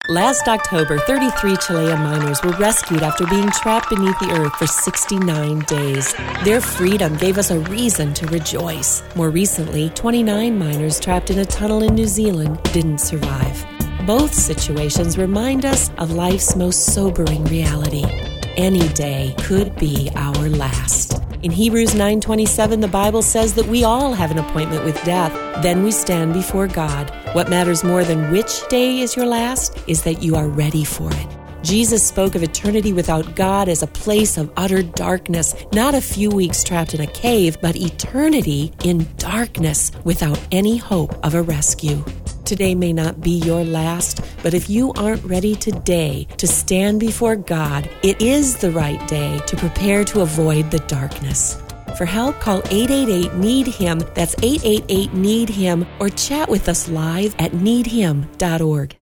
Last October, 33 Chilean miners were rescued after being trapped beneath the earth for 69 days. Their freedom gave us a reason to rejoice. More recently, 29 miners trapped in a tunnel in New Zealand didn't survive. Both situations remind us of life's most sobering reality. Any day could be our last. In Hebrews 9:27, the Bible says that we all have an appointment with death. Then we stand before God. What matters more than which day is your last is that you are ready for it. Jesus spoke of eternity without God as a place of utter darkness, not a few weeks trapped in a cave, but eternity in darkness without any hope of a rescue. Today may not be your last, but if you aren't ready today to stand before God, it is the right day to prepare to avoid the darkness. For help, call 888-NEED-HIM, that's 888-NEED-HIM, or chat with us live at needhim.org.